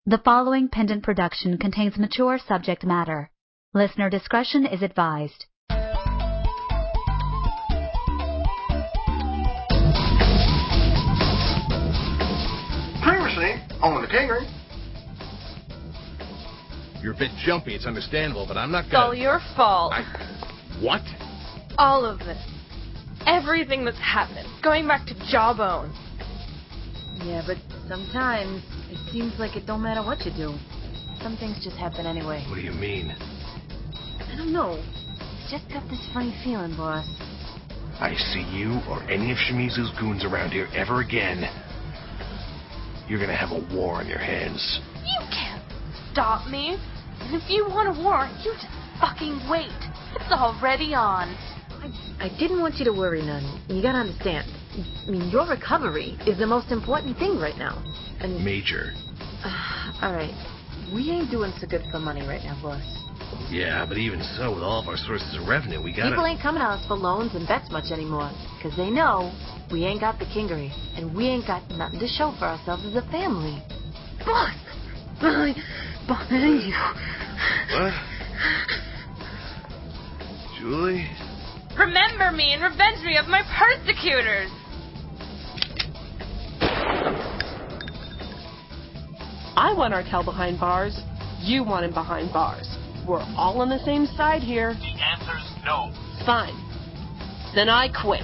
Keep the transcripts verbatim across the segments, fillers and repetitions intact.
The following pendant production contains mature subject matter. Listener discretion is advised. Previously on the Tigger. You're a bit jumpy, it's understandable, but I'm not It's gonna... all your fault. I... What? All of this. Everything that's happened. Going back to Jawbone. Yeah, but sometimes it seems like it don't matter what you do. Some things just happen anyway. What do you mean? I don't know. I just got this funny feeling, boss. I see you or any of Shimizu's goons around here ever again, you're gonna have a war on your hands. You can't stop me. And if you want a war, you just fucking wait. It's already on. I, I didn't want you to worry none. You gotta understand. I mean, your recovery is the most important thing right now. And Major. Uh, all right. We ain't doing so good for money right now, boss. Yeah, but even so, with all of our sources of revenue, we gotta... People ain't coming to us for loans and bets much anymore. Because they know we ain't got the kingery. And we ain't got nothing to show for ourselves as a family. Boss! Behind, behind you. What? Julie? Remember me and revenge me of my persecutors. I want Artel behind bars. You want him behind bars. We're all on the same side here. The answer's no. Fine. Then I quit.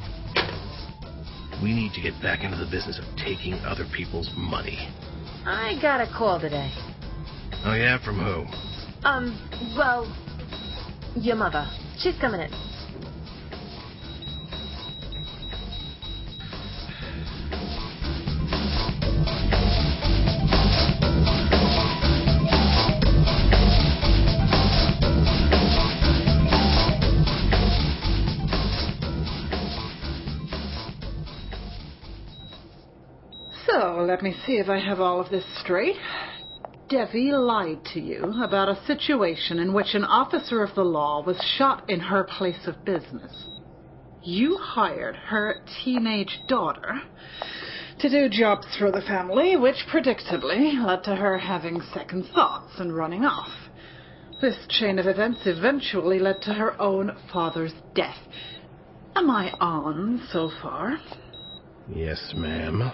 We need to get back into the business of taking other people's money. I got a call today. Oh yeah? From who? Um, well, your mother. She's coming in. So, let me see if I have all of this straight. Devi lied to you about a situation in which an officer of the law was shot in her place of business. You hired her teenage daughter to do jobs for the family, which predictably led to her having second thoughts and running off. This chain of events eventually led to her own father's death. Am I on so far? Yes, ma'am.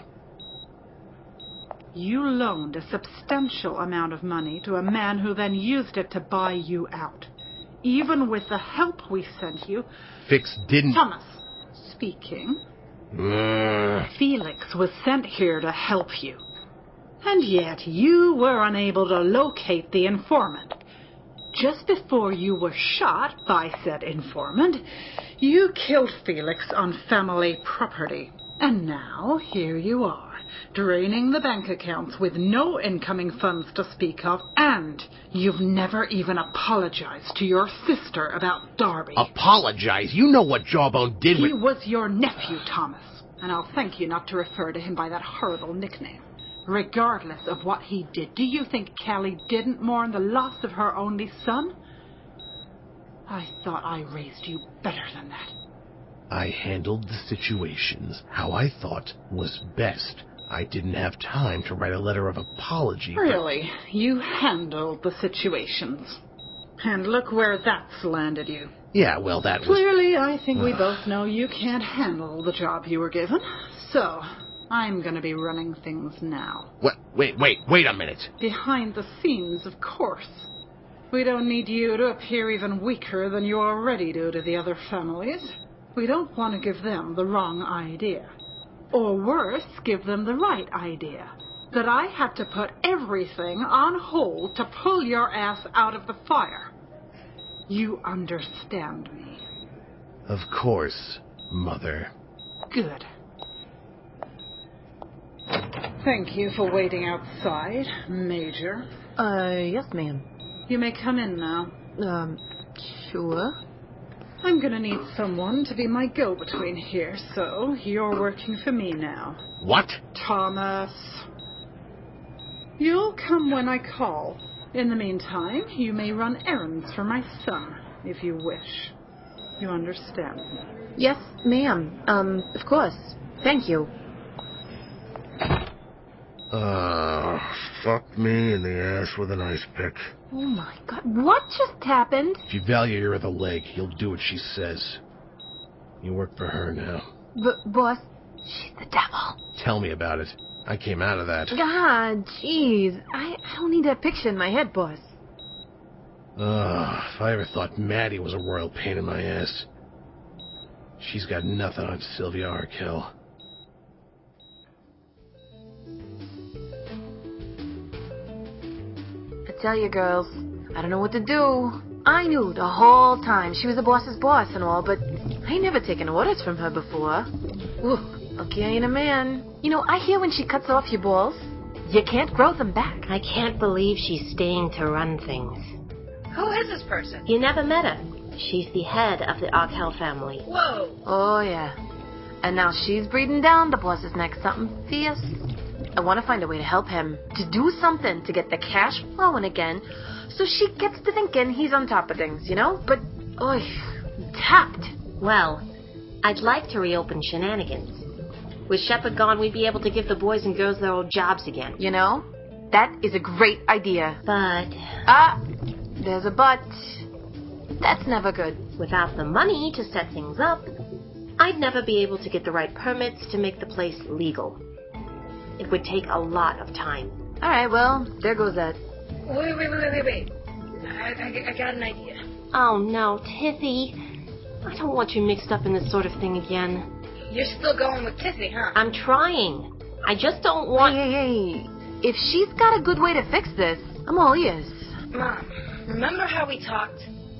You loaned a substantial amount of money to a man who then used it to buy you out. Even with the help we sent you... Fix didn't... Thomas, speaking. Uh... Felix was sent here to help you. And yet you were unable to locate the informant. Just before you were shot by said informant, you killed Felix on family property. And now, here you are, draining the bank accounts with no incoming funds to speak of, and you've never even apologized to your sister about Darby. Apologize? You know what Jawbone did with... He was your nephew, Thomas, and I'll thank you not to refer to him by that horrible nickname. Regardless of what he did, do you think Callie didn't mourn the loss of her only son? I thought I raised you better than that. I handled the situations how I thought was best. I didn't have time to write a letter of apology. Really? But... You handled the situations. And look where that's landed you. Yeah, well, that was... Clearly, I think we both know you can't handle the job you were given. So, I'm going to be running things now. What? Wait, wait, wait a minute. Behind the scenes, of course. We don't need you to appear even weaker than you already do to the other families. We don't want to give them the wrong idea. Or worse, give them the right idea. That I had to put everything on hold to pull your ass out of the fire. You understand me? Of course, Mother. Good. Thank you for waiting outside, Major. Uh, yes, ma'am. You may come in now. Um, sure. I'm gonna need someone to be my go-between here, so you're working for me now. What? Thomas. You'll come when I call. In the meantime, you may run errands for my son, if you wish. You understand me? Yes, ma'am. Um, of course. Thank you. Uh... Oh, fuck me in the ass with an ice pick. Oh my god, what just happened? If you value your other leg, you'll do what she says. You work for her now. B- boss, she's the devil. Tell me about it. I came out of that. God, jeez. I, I don't need that picture in my head, boss. Ugh, if I ever thought Maddie was a royal pain in my ass. She's got nothing on Sylvia Arkell. I tell you, girls, I don't know what to do. I knew the whole time she was the boss's boss and all, but I ain't never taken orders from her before. Ooh, lucky I ain't a man. You know, I hear when she cuts off your balls, you can't grow them back. I can't believe she's staying to run things. Who is this person? You never met her. She's the head of the Arkell family. Whoa. Oh, yeah. And now she's breathing down the boss's neck something fierce. I want to find a way to help him, to do something to get the cash flowing again, so she gets to thinking he's on top of things, you know? But, oy, tapped. Well, I'd like to reopen Shenanigans. With Shepard gone, we'd be able to give the boys and girls their old jobs again. You know, that is a great idea. But... Ah, there's a but. That's never good. Without the money to set things up, I'd never be able to get the right permits to make the place legal. It would take a lot of time. All right, well, there goes that. Wait, wait, wait, wait, wait, wait. I, I, I got an idea. Oh, no, Tiffy. I don't want you mixed up in this sort of thing again. You're still going with Tiffy, huh? I'm trying. I just don't want... Hey, hey, hey. If she's got a good way to fix this, I'm all ears. Mom, remember how we talked?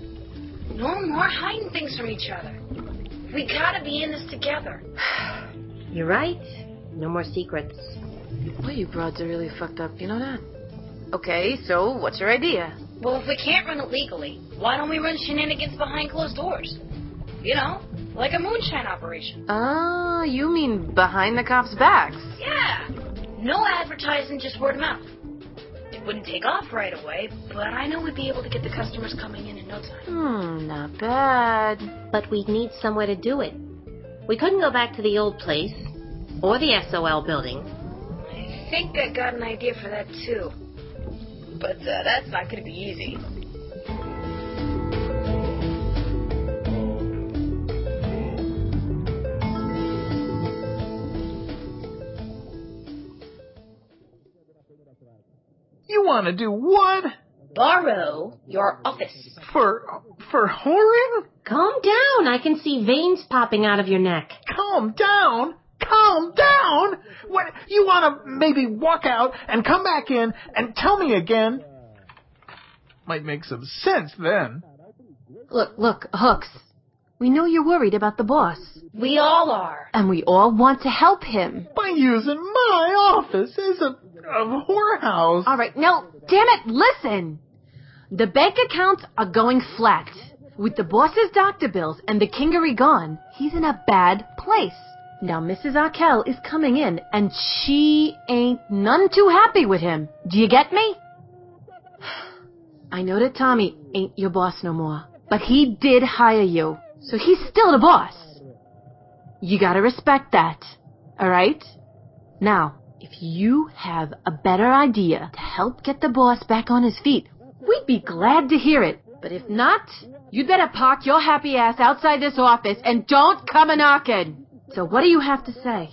No more hiding things from each other. We gotta be in this together. You're right. No more secrets. Well, you broads are really fucked up, you know that? Okay, so what's your idea? Well, if we can't run it legally, why don't we run Shenanigans behind closed doors? You know, like a moonshine operation. Ah, you mean behind the cops' backs? Yeah. No advertising, just word of mouth. It wouldn't take off right away, but I know we'd be able to get the customers coming in in no time. Hmm, not bad. But we'd need somewhere to do it. We couldn't go back to the old place, or the S O L building. I think I got an idea for that, too. But uh, that's not going to be easy. You want to do what? Borrow your office. For, for whoring? Calm down. I can see veins popping out of your neck. Calm down? Calm down? What, you want to maybe walk out and come back in and tell me again? Might make some sense then. Look, look, Hooks. We know you're worried about the boss. We all are. And we all want to help him. By using my office as a, a whorehouse. All right, no, damn it, listen. The bank accounts are going flat. With the boss's doctor bills and the Kingery gone, he's in a bad place. Now, Missus Arkell is coming in, and she ain't none too happy with him. Do you get me? I know that Tommy ain't your boss no more, but he did hire you, so he's still the boss. You gotta respect that, all right? Now, if you have a better idea to help get the boss back on his feet, we'd be glad to hear it. But if not, you'd better park your happy ass outside this office and don't come a knocking. So what do you have to say?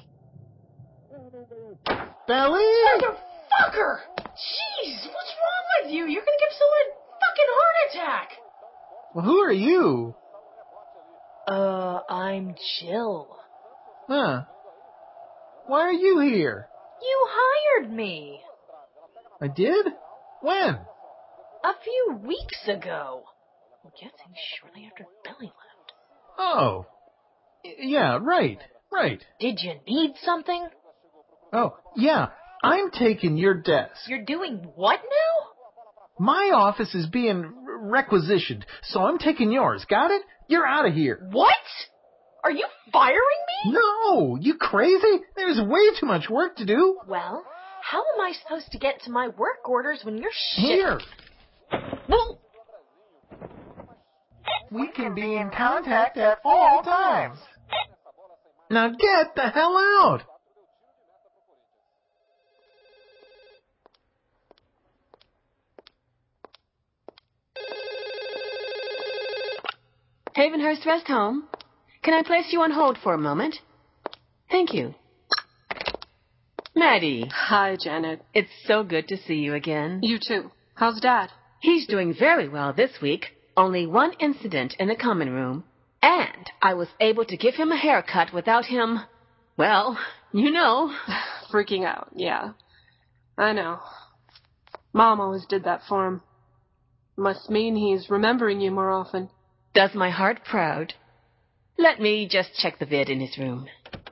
Belly? Motherfucker! Jeez, what's wrong with you? You're gonna give someone a fucking heart attack! Well, who are you? Uh, I'm Jill. Huh. Why are you here? You hired me. I did? When? A few weeks ago. I'm guessing shortly after Billy left. Oh. Y- Yeah, right, right. Did you need something? Oh, yeah, I'm taking your desk. You're doing what now? My office is being requisitioned, so I'm taking yours. Got it? You're out of here. What? Are you firing me? No, you crazy? There's way too much work to do. Well, how am I supposed to get to my work orders when you're shit? Here. Well, We can be in contact at all times. Now get the hell out. Havenhurst Rest Home. Can I place you on hold for a moment? Thank you. Maddie. Hi, Janet. It's so good to see you again. You too. How's Dad? He's doing very well this week. Only one incident in the common room. And I was able to give him a haircut without him, well, you know. Freaking out, yeah. I know. Mom always did that for him. Must mean he's remembering you more often. Does my heart proud. Let me just check the vid in his room.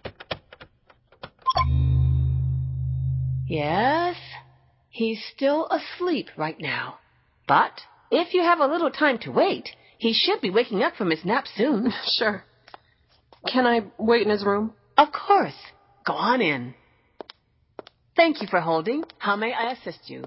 Yes, he's still asleep right now. But if you have a little time to wait, he should be waking up from his nap soon. Sure. Can I wait in his room? Of course. Go on in. Thank you for holding. How may I assist you?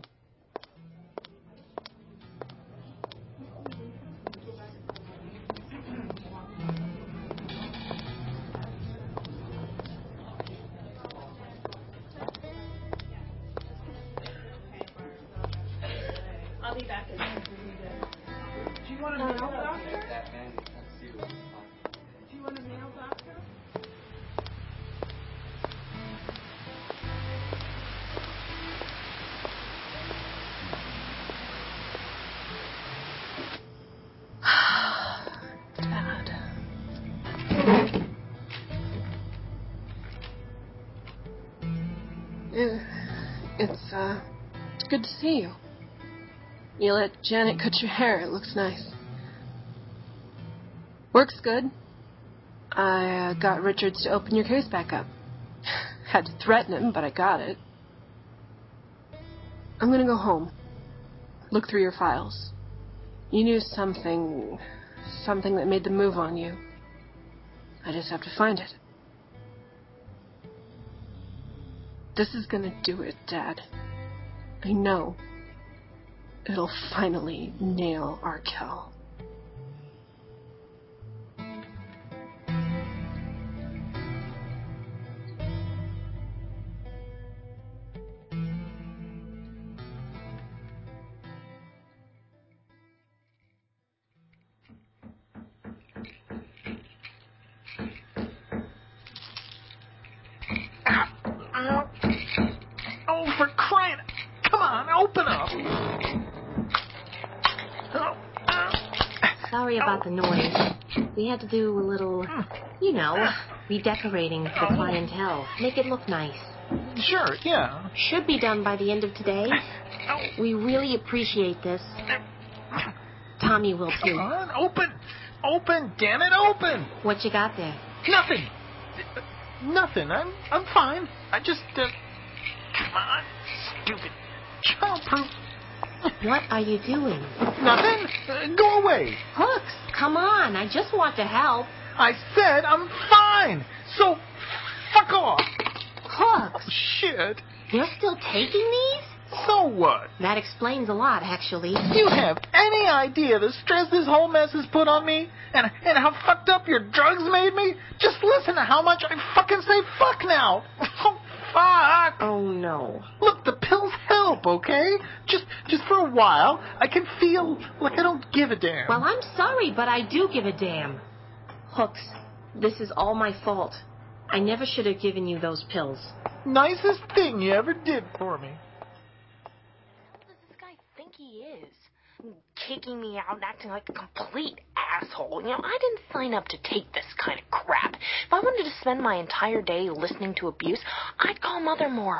I'll be back in a minute. Do you want a nail doctor? Do you want a nail doctor? Dad. Uh, It's, uh, it's good to see you. You let Janet cut your hair. It looks nice. Work's good. I uh, got Richards to open your case back up. Had to threaten him, but I got it. I'm gonna go home. Look through your files. You knew something... something that made the move on you. I just have to find it. This is gonna do it, Dad. I know. It'll finally nail Arkell. Oh, for crying... Come on, open up! Sorry about the noise. We had to do a little, you know, redecorating for the clientele. Make it look nice. Sure, yeah. Should be done by the end of today. We really appreciate this. Tommy will too. Come on, open! Open, damn it, open! What you got there? Nothing. Nothing. I'm I'm fine. I just uh, come on, stupid childproof. What are you doing? Nothing. Uh, go away. Hooks, come on. I just want to help. I said I'm fine. So fuck off. Hooks. Shit. You're still taking these? So what? That explains a lot, actually. Do you have any idea the stress this whole mess has put on me? And and how fucked up your drugs made me? Just listen to how much I fucking say fuck now. Oh, fuck. Oh, no. Look, the pills help, okay? Just just for a while, I can feel like I don't give a damn. Well, I'm sorry, but I do give a damn. Hooks, this is all my fault. I never should have given you those pills. Nicest thing you ever did for me. He is kicking me out and acting like a complete asshole. You know, I didn't sign up to take this kind of crap. If I wanted to spend my entire day listening to abuse, I'd call Mother more.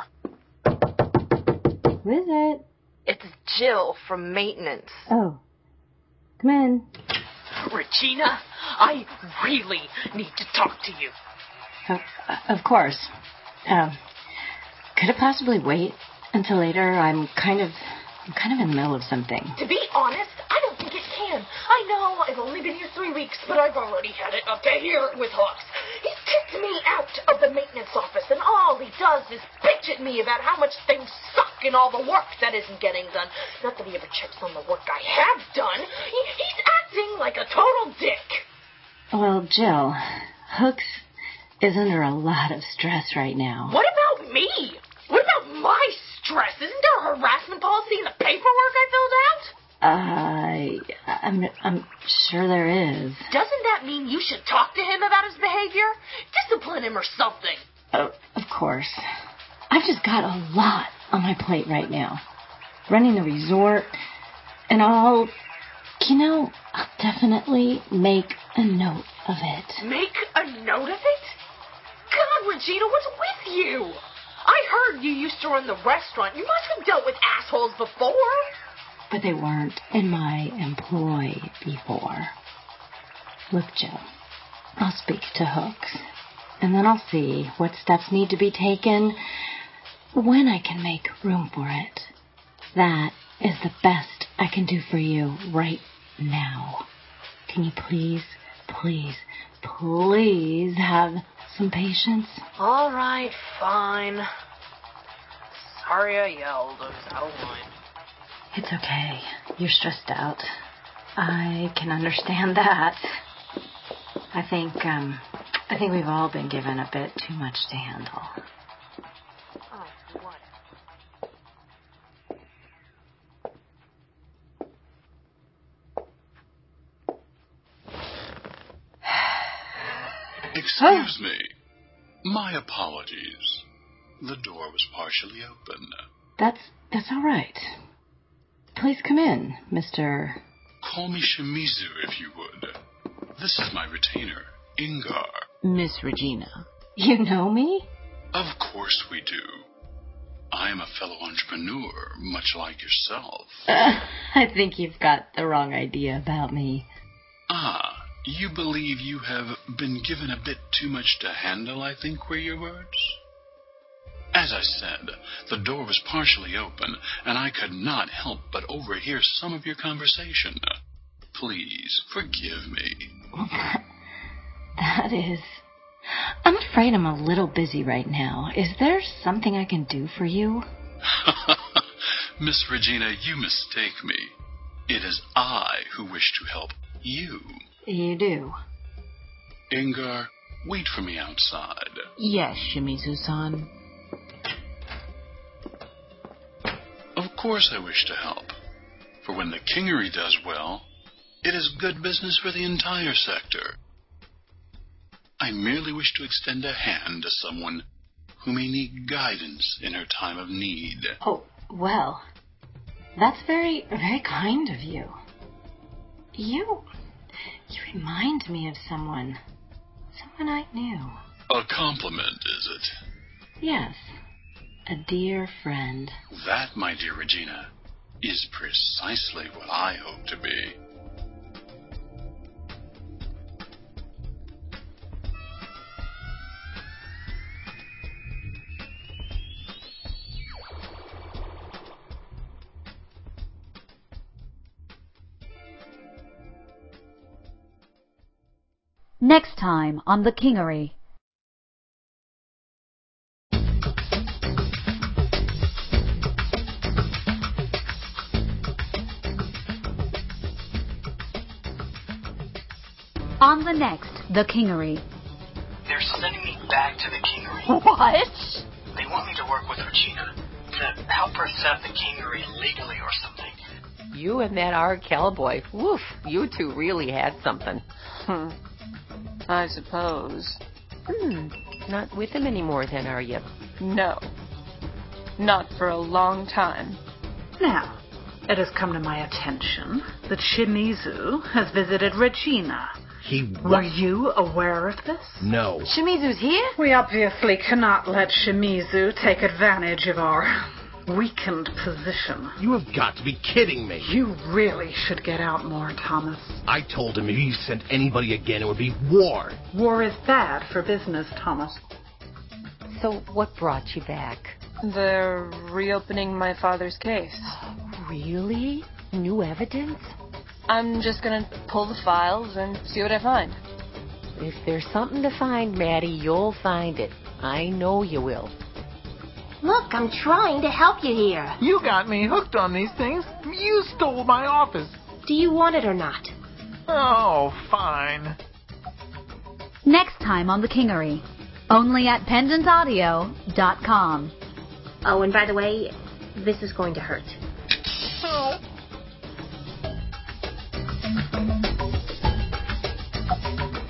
Who is it? It's Jill from maintenance. Oh. Come in. Regina, I really need to talk to you. Oh, of course. Um, could it possibly wait until later? I'm kind of... I'm kind of in the middle of something. To be honest, I don't think it can. I know I've only been here three weeks, but I've already had it up to here with Hooks. He's kicked me out of the maintenance office, and all he does is bitch at me about how much things suck and all the work that isn't getting done. Not that he ever checks on the work I have done. He, he's acting like a total dick. Well, Jill, Hooks is under a lot of stress right now. What about me? What about my stress? Isn't there a harassment policy in the paperwork I filled out? Uh, I'm, I'm sure there is. Doesn't that that mean you should talk to him about his behavior? Discipline him or something. Oh, of course. I've just got a lot on my plate right now. Running the resort and all. You know, I'll definitely make a note of it. Make a note of it? God, Regina, what's with you? I heard you used to run the restaurant. You must have dealt with assholes before. But they weren't in my employ before. Look, Joe, I'll speak to Hooks, and then I'll see what steps need to be taken when I can make room for it. That is the best I can do for you right now. Can you please, please, please have some patience? All right, fine. Sorry I yelled. I was out of line. It's okay. You're stressed out. I can understand that. I think, um, I think we've all been given a bit too much to handle. Oh, what? Excuse me. My apologies. The door was partially open. That's, that's all right. Please come in, Mister Call me Shimizu if you would. This is my retainer, Ingar. Miss Regina. You know me? Of course we do. I am a fellow entrepreneur, much like yourself. Uh, I think you've got the wrong idea about me. Ah, you believe you have been given a bit too much to handle, I think were your words? As I said, the door was partially open, and I could not help but overhear some of your conversation. Please, forgive me. That is... I'm afraid I'm a little busy right now. Is there something I can do for you? Miss Regina, you mistake me. It is I who wish to help you. You do? Ingar, wait for me outside. Yes, Shimizu-san. Of course I wish to help. For when the Kingery does well, it is good business for the entire sector. I merely wish to extend a hand to someone who may need guidance in her time of need. Oh, well, that's very, very kind of you. You, you remind me of someone, someone I knew. A compliment, is it? Yes, a dear friend. That, my dear Regina, is precisely what I hope to be. Next time on The Kingery. On the next The Kingery. They're sending me back to the Kingery. What? They want me to work with Regina to help her set up the Kingery legally or something. You and that Arkell boy, woof, you two really had something. Hmm. I suppose. Hmm. Not with him anymore then, are you? No. Not for a long time. Now, it has come to my attention that Shimizu has visited Regina. He Were you aware of this? No. Shimizu's here? We obviously cannot let Shimizu take advantage of our weakened position. You have got to be kidding me. You really should get out more, Thomas. I told him if he sent anybody again, it would be war. War is bad for business, Thomas. So what brought you back? They're reopening my father's case. Really? New evidence? I'm just gonna pull the files and see what I find. If there's something to find, Maddie, you'll find it. I know you will. Look, I'm trying to help you here. You got me hooked on these things. You stole my office. Do you want it or not? Oh, fine. Next time on The Kingery. Only at pendant audio dot com. Oh, and by the way, this is going to hurt. Oh.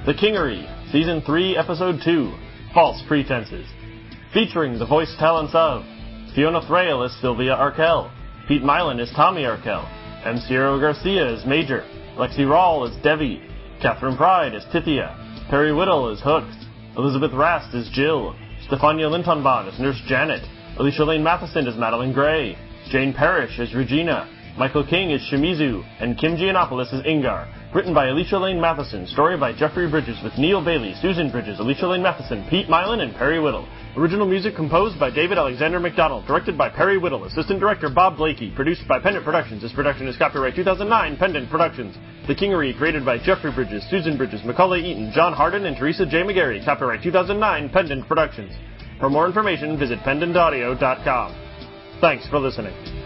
The Kingery, Season three, Episode two, False Pretenses. Featuring the voice talents of Fiona Thraille as Sylvia Arkell, Pete Mylan as Tommy Arkell, M. Ciro Garcia as Major, Lexi Rawl as Devi, Catherine Pride as Tithia, Perry Whittle as Hooks, Elizabeth Rast as Jill, Stefania Lintonbon as Nurse Janet, Alicia Lane Matheson as Madeline Gray, Jane Parrish as Regina, Michael King as Shimizu, and Kim Giannopoulos as Ingar. Written by Alicia Lane Matheson, story by Jeffrey Bridges with Neil Bailey, Susan Bridges, Alicia Lane Matheson, Pete Mylan, and Perry Whittle. Original music composed by David Alexander McDonald, directed by Perry Whittle, assistant director Bob Blakey, produced by Pendant Productions. This production is copyright two thousand nine, Pendant Productions. The Kingery, created by Jeffrey Bridges, Susan Bridges, Macaulay Eaton, John Harden, and Teresa J. McGarry, copyright two thousand nine, Pendant Productions. For more information, visit pendant audio dot com. Thanks for listening.